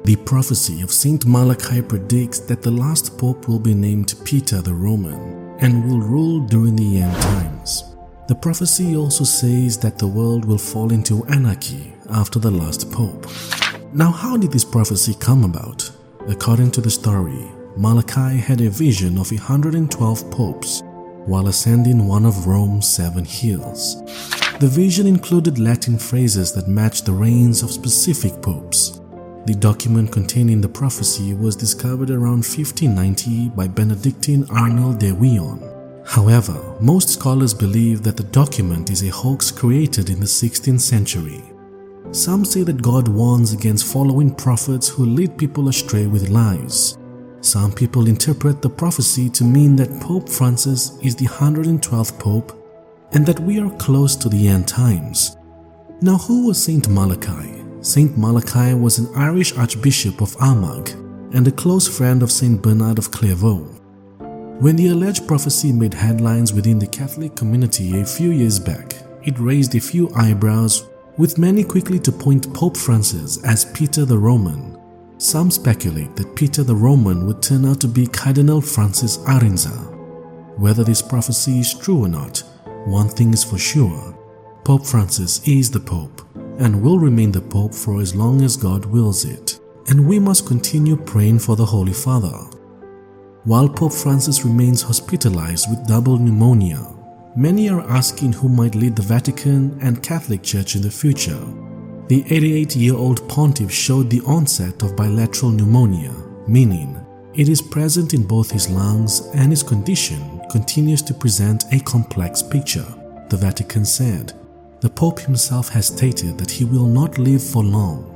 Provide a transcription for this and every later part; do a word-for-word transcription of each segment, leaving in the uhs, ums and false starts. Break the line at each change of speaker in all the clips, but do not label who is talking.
The prophecy of Saint Malachi predicts that the last pope will be named Peter the Roman and will rule during the end times. The prophecy also says that the world will fall into anarchy after the last pope. Now, how did this prophecy come about? According to the story, Malachi had a vision of one hundred twelve popes while ascending one of Rome's seven hills. The vision included Latin phrases that matched the reigns of specific popes. The document containing the prophecy was discovered around fifteen ninety by Benedictine Arnold de Wyon. However, most scholars believe that the document is a hoax created in the sixteenth century. Some say that God warns against following prophets who lead people astray with lies. Some people interpret the prophecy to mean that Pope Francis is the one hundred twelfth Pope and that we are close to the end times. Now, who was Saint Malachi? Saint Malachi was an Irish Archbishop of Armagh and a close friend of Saint Bernard of Clairvaux. When the alleged prophecy made headlines within the Catholic community a few years back, it raised a few eyebrows, with many quickly to point Pope Francis as Peter the Roman. Some speculate that Peter the Roman would turn out to be Cardinal Francis Arinza. Whether this prophecy is true or not, one thing is for sure: Pope Francis is the Pope and will remain the Pope for as long as God wills it, and we must continue praying for the Holy Father. While Pope Francis remains hospitalized with double pneumonia, many are asking who might lead the Vatican and Catholic Church in the future. The eighty-eight-year-old pontiff showed the onset of bilateral pneumonia, meaning it is present in both his lungs, and his condition continues to present a complex picture, the Vatican said. The Pope himself has stated that he will not live for long.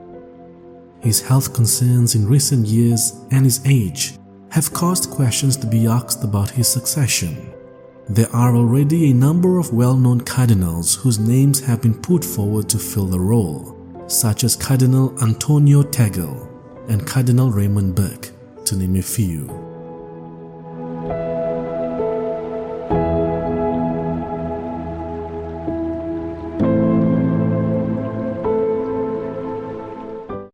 His health concerns in recent years and his age have caused questions to be asked about his succession. There are already a number of well-known cardinals whose names have been put forward to fill the role, such as Cardinal Antonio Tagle and Cardinal Raymond Burke, to name a few.